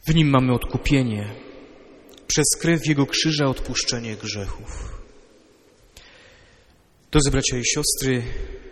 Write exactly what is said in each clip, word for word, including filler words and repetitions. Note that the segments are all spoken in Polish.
W Nim mamy odkupienie, przez krew Jego krzyża odpuszczenie grzechów. Drodzy bracia i siostry,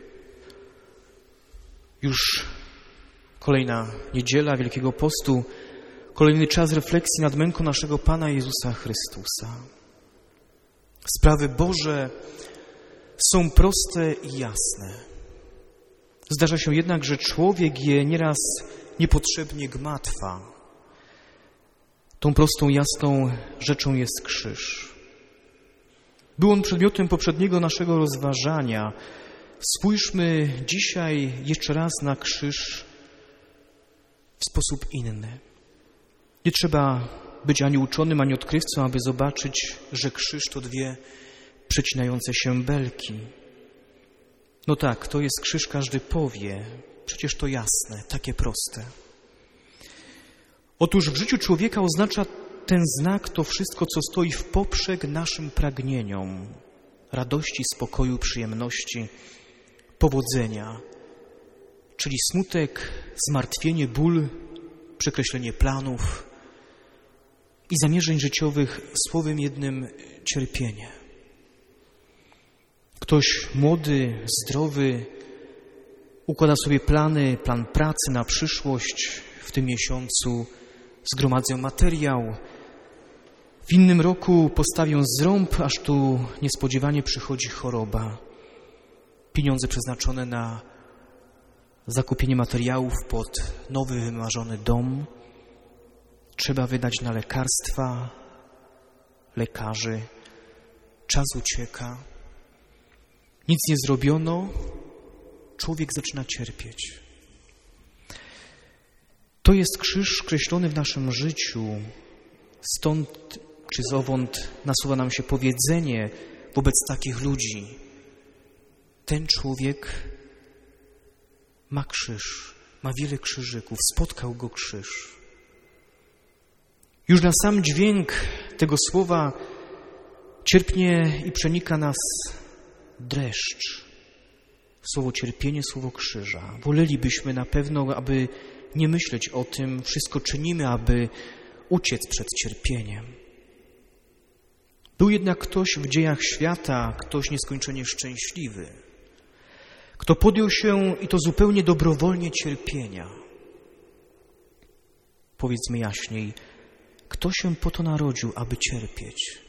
już kolejna niedziela Wielkiego Postu, kolejny czas refleksji nad męką naszego Pana Jezusa Chrystusa. Sprawy Boże są proste i jasne. Zdarza się jednak, że człowiek je nieraz niepotrzebnie gmatwa. Tą prostą, jasną rzeczą jest krzyż. Był on przedmiotem poprzedniego naszego rozważania. Spójrzmy dzisiaj jeszcze raz na krzyż w sposób inny. Nie trzeba być ani uczonym, ani odkrywcą, aby zobaczyć, że krzyż to dwie przecinające się belki. No tak, to jest krzyż, każdy powie. Przecież to jasne, takie proste. Otóż w życiu człowieka oznacza ten znak to wszystko, co stoi w poprzek naszym pragnieniom. Radości, spokoju, przyjemności, powodzenia. Czyli smutek, zmartwienie, ból, przekreślenie planów i zamierzeń życiowych, słowem jednym cierpienie. Ktoś młody, zdrowy, układa sobie plany, plan pracy na przyszłość. W tym miesiącu zgromadzę materiał. W innym roku postawię zrąb, aż tu niespodziewanie przychodzi choroba. Pieniądze przeznaczone na zakupienie materiałów pod nowy, wymarzony dom. Trzeba wydać na lekarstwa, lekarzy. Czas ucieka. Nic nie zrobiono. Człowiek zaczyna cierpieć. To jest krzyż kreślony w naszym życiu. Stąd czy zowąd nasuwa nam się powiedzenie wobec takich ludzi. Ten człowiek ma krzyż, ma wiele krzyżyków, spotkał go krzyż. Już na sam dźwięk tego słowa cierpnie i przenika nas dreszcz. Słowo cierpienie, słowo krzyża. Wolelibyśmy na pewno, aby nie myśleć o tym, wszystko czynimy, aby uciec przed cierpieniem. Był jednak ktoś w dziejach świata, ktoś nieskończenie szczęśliwy, kto podjął się, i to zupełnie dobrowolnie, cierpienia. Powiedzmy jaśniej, kto się po to narodził, aby cierpieć?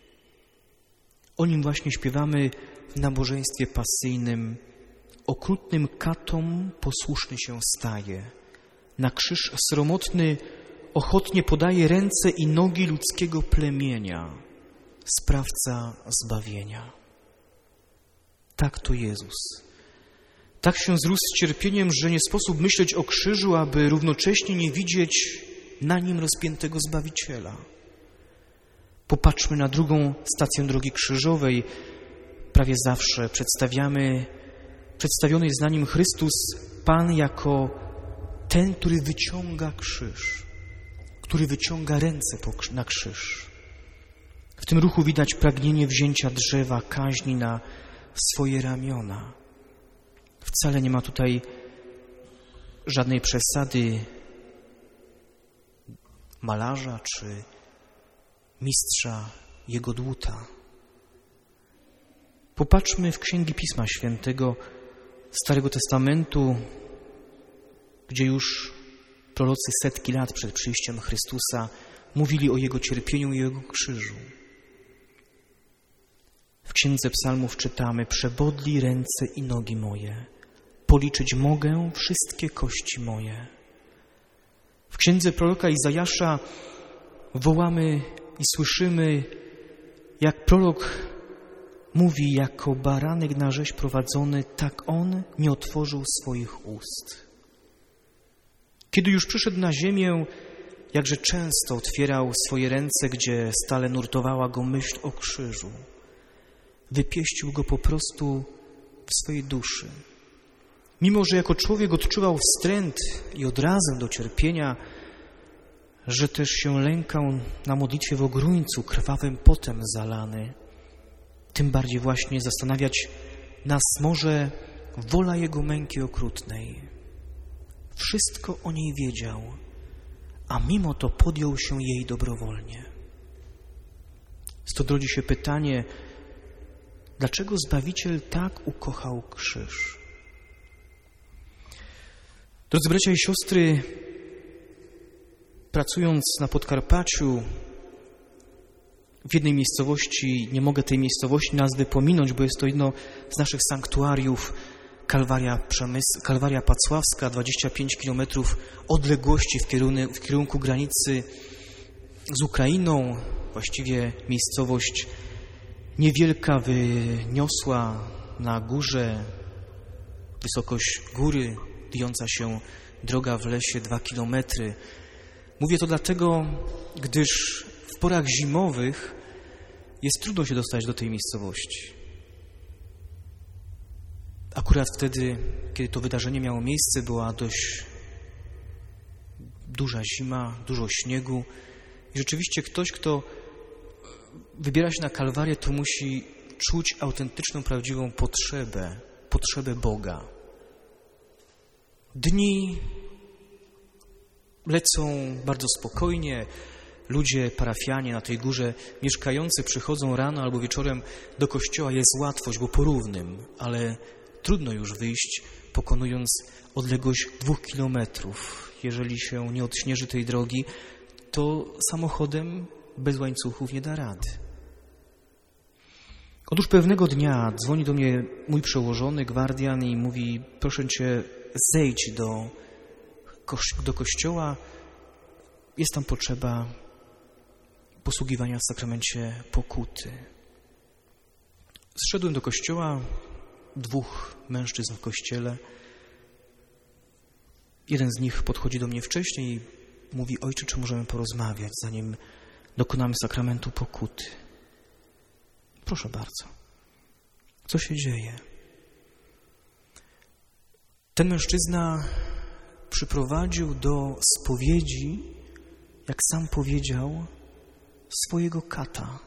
O nim właśnie śpiewamy w nabożeństwie pasyjnym. Okrutnym katom posłuszny się staje. Na krzyż sromotny ochotnie podaje ręce i nogi ludzkiego plemienia. Sprawca zbawienia. Tak to Jezus. Tak się zrósł z cierpieniem, że nie sposób myśleć o krzyżu, aby równocześnie nie widzieć na nim rozpiętego Zbawiciela. Popatrzmy na drugą stację drogi krzyżowej. Prawie zawsze przedstawiamy, przedstawiony jest na nim Chrystus, Pan, jako ten, który wyciąga krzyż, który wyciąga ręce na krzyż. W tym ruchu widać pragnienie wzięcia drzewa kaźni na swoje ramiona. Wcale nie ma tutaj żadnej przesady malarza czy mistrza jego dłuta. Popatrzmy w księgi Pisma Świętego Starego Testamentu, gdzie już prorocy setki lat przed przyjściem Chrystusa mówili o Jego cierpieniu i Jego krzyżu. W Księdze Psalmów czytamy: przebodli ręce i nogi moje, policzyć mogę wszystkie kości moje. W Księdze proroka Izajasza wołamy i słyszymy, jak prorok mówi: jako baranek na rzeź prowadzony, tak on nie otworzył swoich ust. Kiedy już przyszedł na ziemię, jakże często otwierał swoje ręce, gdzie stale nurtowała go myśl o krzyżu. Wypieścił go po prostu w swojej duszy. Mimo że jako człowiek odczuwał wstręt i odrazę do cierpienia, że też się lękał na modlitwie w ogrójcu, krwawym potem zalany, tym bardziej właśnie zastanawiać nas może wola Jego męki okrutnej. Wszystko o niej wiedział, a mimo to podjął się jej dobrowolnie. Stąd rodzi się pytanie, dlaczego Zbawiciel tak ukochał krzyż? Drodzy bracia i siostry, pracując na Podkarpaciu, w jednej miejscowości, nie mogę tej miejscowości nazwy pominąć, bo jest to jedno z naszych sanktuariów, Kalwaria, Przemysł, Kalwaria Pacławska, dwadzieścia pięć kilometrów odległości w kierunku, w kierunku granicy z Ukrainą. Właściwie miejscowość niewielka, wyniosła na górze, wysokość góry, wijąca się droga w lesie dwa kilometry. Mówię to dlatego, gdyż w porach zimowych jest trudno się dostać do tej miejscowości. Akurat wtedy, kiedy to wydarzenie miało miejsce, była dość duża zima, dużo śniegu i rzeczywiście ktoś, kto wybiera się na Kalwarię, to musi czuć autentyczną, prawdziwą potrzebę, potrzebę Boga. Dni lecą bardzo spokojnie. Ludzie, parafianie na tej górze mieszkający przychodzą rano albo wieczorem do kościoła. Jest łatwość, bo porównym, ale trudno już wyjść, pokonując odległość dwóch kilometrów. Jeżeli się nie odśnieży tej drogi, to samochodem bez łańcuchów nie da rady. Otóż pewnego dnia dzwoni do mnie mój przełożony, gwardian, i mówi: proszę Cię, zejdź do, do kościoła, jest tam potrzeba posługiwania w sakramencie pokuty. Zszedłem do kościoła, dwóch mężczyzn w kościele. Jeden z nich podchodzi do mnie wcześniej i mówi: ojcze, czy możemy porozmawiać, zanim dokonamy sakramentu pokuty? Proszę bardzo. Co się dzieje? Ten mężczyzna przyprowadził do spowiedzi, jak sam powiedział, swojego kata.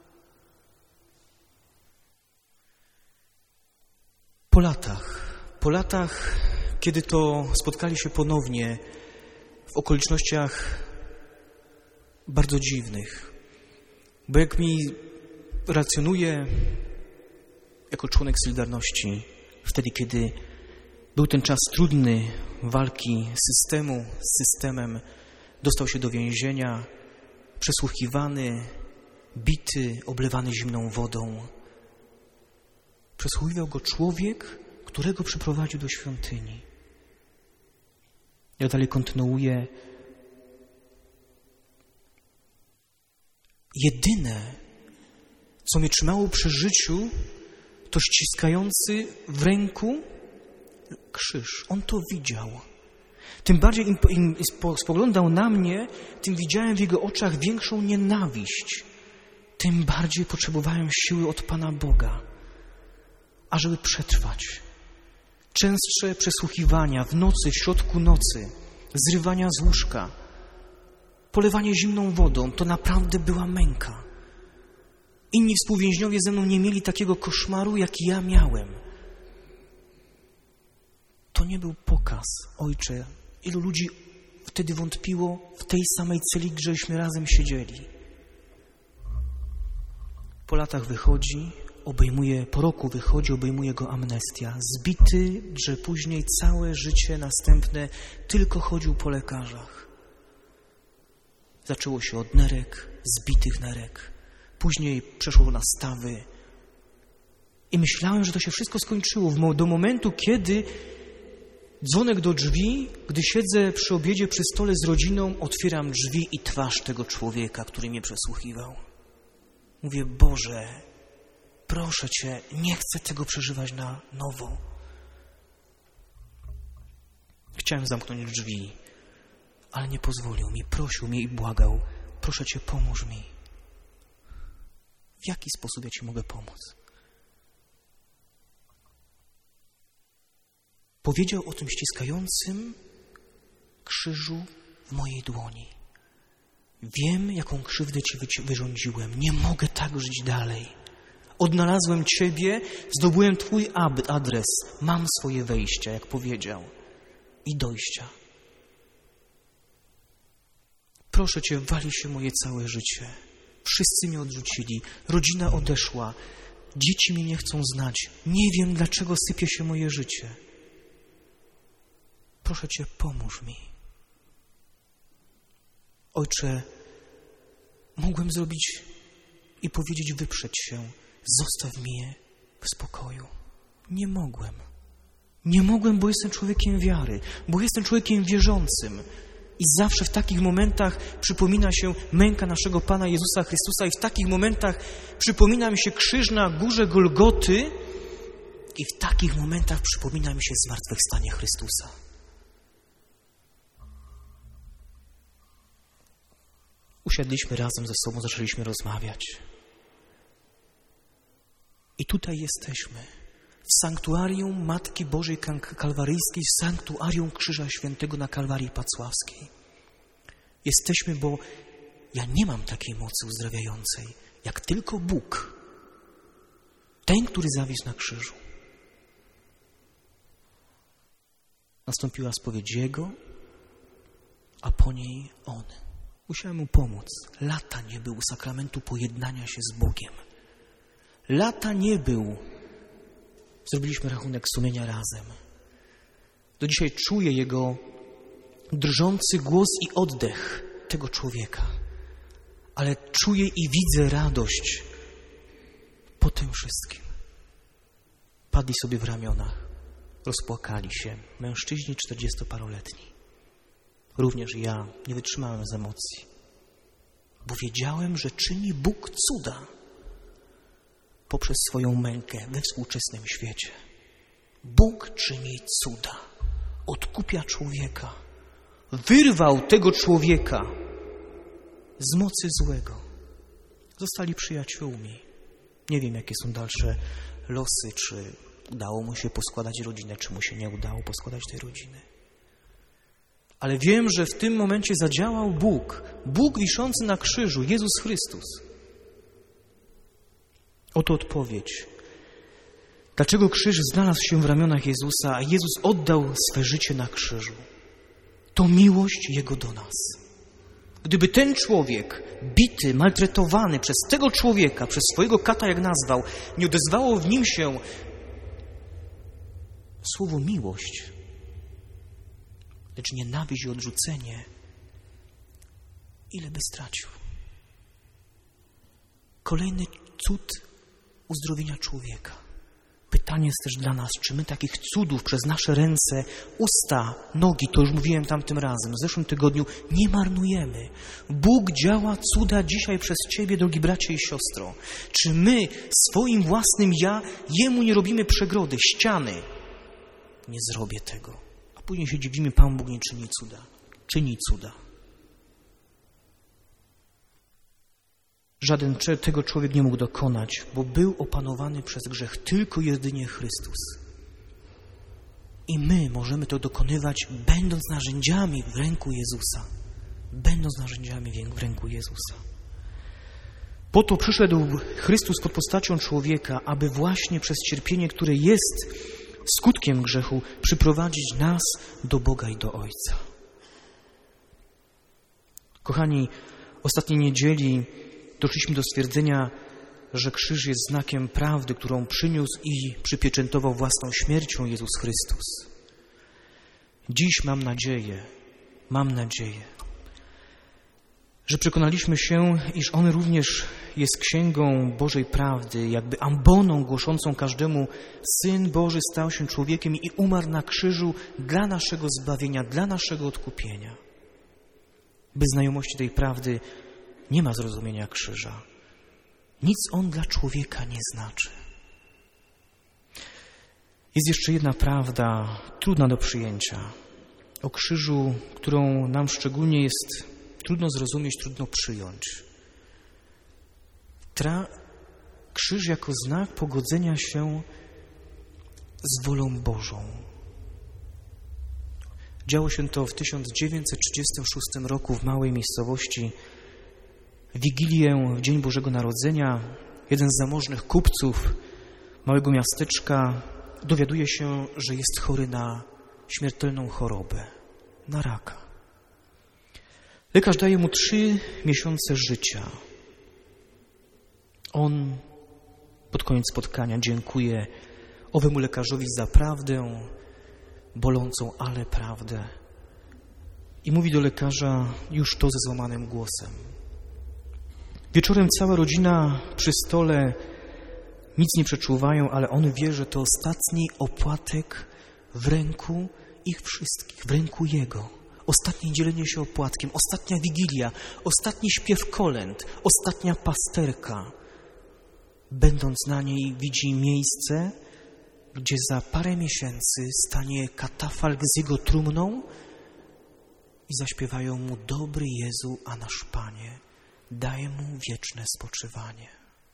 Po latach, po latach, kiedy to spotkali się ponownie w okolicznościach bardzo dziwnych, bo jak mi relacjonuje jako członek Solidarności, wtedy, kiedy był ten czas trudny walki systemu z systemem, dostał się do więzienia, przesłuchiwany, bity, oblewany zimną wodą. Przesłuchiwał go człowiek, którego przyprowadził do świątyni. Ja dalej kontynuuję. Jedyne, co mnie trzymało przy życiu, to ściskający w ręku krzyż. On to widział. Tym bardziej im, im spoglądał na mnie, tym widziałem w jego oczach większą nienawiść. Tym bardziej potrzebowałem siły od Pana Boga, ażeby przetrwać. Częstsze przesłuchiwania w nocy, w środku nocy, zrywania z łóżka, polewanie zimną wodą, to naprawdę była męka. Inni współwięźniowie ze mną nie mieli takiego koszmaru, jaki ja miałem. To nie był pokaz, ojcze. Ilu ludzi wtedy wątpiło w tej samej celi, gdzieśmy razem siedzieli. Po latach wychodzi, obejmuje, po roku wychodzi, obejmuje go amnestia. Zbity, że później całe życie następne tylko chodził po lekarzach. Zaczęło się od nerek, zbitych nerek. Później przeszło na stawy. I myślałem, że to się wszystko skończyło. Do momentu, kiedy dzwonek do drzwi, gdy siedzę przy obiedzie, przy stole z rodziną, otwieram drzwi i twarz tego człowieka, który mnie przesłuchiwał. Mówię: Boże, proszę Cię, nie chcę tego przeżywać na nowo. Chciałem zamknąć drzwi, ale nie pozwolił mi, prosił mnie i błagał: proszę Cię, pomóż mi. W jaki sposób ja Ci mogę pomóc? Powiedział o tym ściskającym krzyżu w mojej dłoni. Wiem, jaką krzywdę Ci wyrządziłem. Nie mogę tak żyć dalej. Odnalazłem Ciebie, zdobyłem Twój adres. Mam swoje wejścia, jak powiedział, i dojścia. Proszę Cię, wali się moje całe życie. Wszyscy mnie odrzucili, rodzina odeszła, dzieci mnie nie chcą znać. Nie wiem, dlaczego sypie się moje życie. Proszę Cię, pomóż mi. Ojcze, mogłem zrobić i powiedzieć, wyprzeć się, zostaw mnie w spokoju. Nie mogłem. Nie mogłem, bo jestem człowiekiem wiary, bo jestem człowiekiem wierzącym. I zawsze w takich momentach przypomina się męka naszego Pana Jezusa Chrystusa i w takich momentach przypomina mi się krzyż na górze Golgoty i w takich momentach przypomina mi się zmartwychwstanie Chrystusa. Usiadliśmy razem ze sobą, zaczęliśmy rozmawiać. I tutaj jesteśmy, w sanktuarium Matki Bożej Kalwaryjskiej, w sanktuarium Krzyża Świętego na Kalwarii Pacławskiej. Jesteśmy, bo ja nie mam takiej mocy uzdrawiającej, jak tylko Bóg, ten, który zawisł na krzyżu. Nastąpiła spowiedź Jego, a po niej On. Musiałem mu pomóc. Lata nie był sakramentu pojednania się z Bogiem. Lata nie był. Zrobiliśmy rachunek sumienia razem. Do dzisiaj czuję jego drżący głos i oddech tego człowieka. Ale czuję i widzę radość po tym wszystkim. Padli sobie w ramionach. Rozpłakali się. Mężczyźni czterdziestoparoletni. Również ja nie wytrzymałem z emocji. Bo wiedziałem, że czyni Bóg cuda poprzez swoją mękę we współczesnym świecie. Bóg czyni cuda. Odkupia człowieka. Wyrwał tego człowieka z mocy złego. Zostali przyjaciółmi. Nie wiem, jakie są dalsze losy, czy udało mu się poskładać rodzinę, czy mu się nie udało poskładać tej rodziny. Ale wiem, że w tym momencie zadziałał Bóg. Bóg wiszący na krzyżu, Jezus Chrystus. Oto odpowiedź. Dlaczego krzyż znalazł się w ramionach Jezusa, a Jezus oddał swe życie na krzyżu? To miłość Jego do nas. Gdyby ten człowiek, bity, maltretowany przez tego człowieka, przez swojego kata, jak nazwał, nie odezwało w nim się słowo miłość, lecz nienawiść i odrzucenie, ile by stracił? Kolejny cud uzdrowienia człowieka. Pytanie jest też dla nas, czy my takich cudów przez nasze ręce, usta, nogi, to już mówiłem tamtym razem, w zeszłym tygodniu, nie marnujemy. Bóg działa cuda dzisiaj przez Ciebie, drogi bracie i siostro. Czy my swoim własnym ja Jemu nie robimy przegrody, ściany? Nie zrobię tego. A później się dziwimy, Pan Bóg nie czyni cuda. Czyni cuda. Żaden tego człowiek nie mógł dokonać, bo był opanowany przez grzech tylko jedynie Chrystus. I my możemy to dokonywać, będąc narzędziami w ręku Jezusa. Będąc narzędziami w ręku Jezusa. Po to przyszedł Chrystus pod postacią człowieka, aby właśnie przez cierpienie, które jest skutkiem grzechu, przyprowadzić nas do Boga i do Ojca. Kochani, ostatniej niedzieli doszliśmy do stwierdzenia, że krzyż jest znakiem prawdy, którą przyniósł i przypieczętował własną śmiercią Jezus Chrystus. Dziś mam nadzieję, mam nadzieję, że przekonaliśmy się, iż On również jest księgą Bożej prawdy, jakby amboną głoszącą każdemu: Syn Boży stał się człowiekiem i umarł na krzyżu dla naszego zbawienia, dla naszego odkupienia. Bez znajomości tej prawdy nie ma zrozumienia krzyża. Nic on dla człowieka nie znaczy. Jest jeszcze jedna prawda, trudna do przyjęcia. O krzyżu, którą nam szczególnie jest trudno zrozumieć, trudno przyjąć. Tra... Krzyż jako znak pogodzenia się z wolą Bożą. Działo się to w tysiąc dziewięćset trzydziestym szóstym roku w małej miejscowości. W Wigilię, w Dzień Bożego Narodzenia, jeden z zamożnych kupców małego miasteczka dowiaduje się, że jest chory na śmiertelną chorobę, na raka. Lekarz daje mu trzy miesiące życia. On pod koniec spotkania dziękuje owemu lekarzowi za prawdę, bolącą, ale prawdę. I mówi do lekarza już to ze złamanym głosem. Wieczorem cała rodzina przy stole nic nie przeczuwają, ale on wie, że to ostatni opłatek w ręku ich wszystkich, w ręku Jego. Ostatnie dzielenie się opłatkiem, ostatnia wigilia, ostatni śpiew kolęd, ostatnia pasterka. Będąc na niej widzi miejsce, gdzie za parę miesięcy stanie katafalk z Jego trumną i zaśpiewają Mu: dobry Jezu, a nasz Panie, daj Mu wieczne spoczywanie.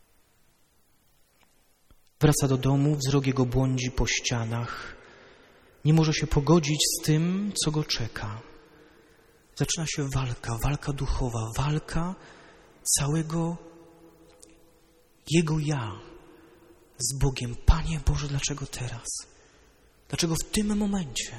Wraca do domu, wzrok jego błądzi po ścianach. Nie może się pogodzić z tym, co go czeka. Zaczyna się walka, walka duchowa, walka całego jego ja z Bogiem. Panie Boże, dlaczego teraz? Dlaczego w tym momencie?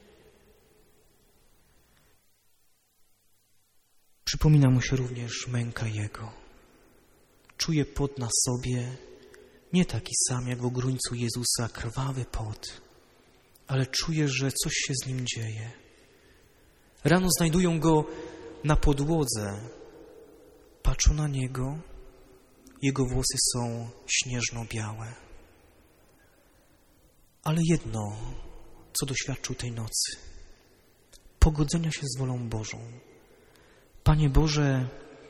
Przypomina mu się również męka jego. Czuje pot na sobie, nie taki sam jak w ogróńcu Jezusa, krwawy pot, ale czuje, że coś się z nim dzieje. Rano znajdują go na podłodze. Patrzą na niego. Jego włosy są śnieżno-białe. Ale jedno, co doświadczył tej nocy. Pogodzenia się z wolą Bożą. Panie Boże,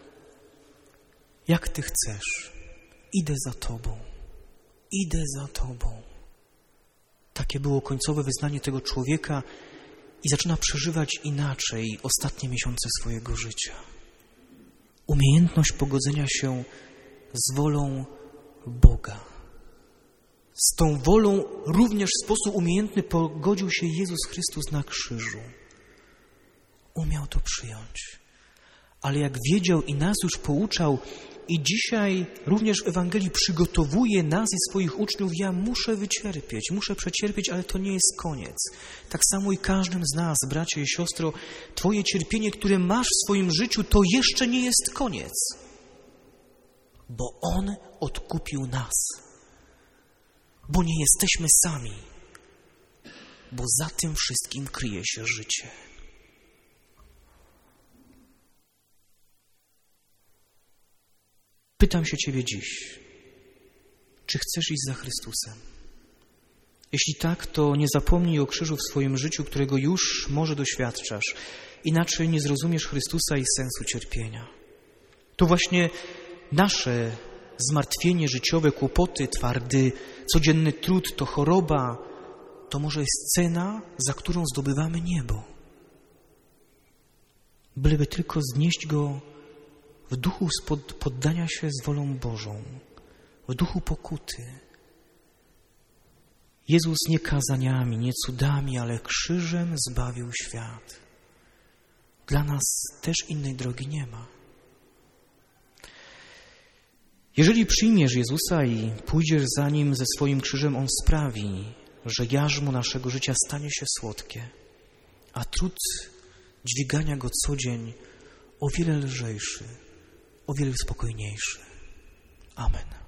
jak Ty chcesz, idę za Tobą. Idę za Tobą. Takie było końcowe wyznanie tego człowieka i zaczyna przeżywać inaczej ostatnie miesiące swojego życia. Umiejętność pogodzenia się z wolą Boga. Z tą wolą również w sposób umiejętny pogodził się Jezus Chrystus na krzyżu. Umiał to przyjąć. Ale jak wiedział i nas już pouczał i dzisiaj również w Ewangelii przygotowuje nas i swoich uczniów, ja muszę wycierpieć, muszę przecierpieć, ale to nie jest koniec. Tak samo i każdym z nas, bracie i siostro, Twoje cierpienie, które masz w swoim życiu, to jeszcze nie jest koniec. Bo On odkupił nas. Bo nie jesteśmy sami. Bo za tym wszystkim kryje się życie. Pytam się Ciebie dziś, czy chcesz iść za Chrystusem? Jeśli tak, to nie zapomnij o krzyżu w swoim życiu, którego już może doświadczasz. Inaczej nie zrozumiesz Chrystusa i sensu cierpienia. To właśnie nasze zmartwienie życiowe, kłopoty, twardy, codzienny trud, to choroba, to może jest cena, za którą zdobywamy niebo. Byleby tylko znieść go w duchu spod, poddania się z wolą Bożą, w duchu pokuty. Jezus nie kazaniami, nie cudami, ale krzyżem zbawił świat. Dla nas też innej drogi nie ma. Jeżeli przyjmiesz Jezusa i pójdziesz za Nim ze swoim krzyżem, On sprawi, że jarzmo naszego życia stanie się słodkie, a trud dźwigania go co dzień o wiele lżejszy, o wiele spokojniejszy. Amen.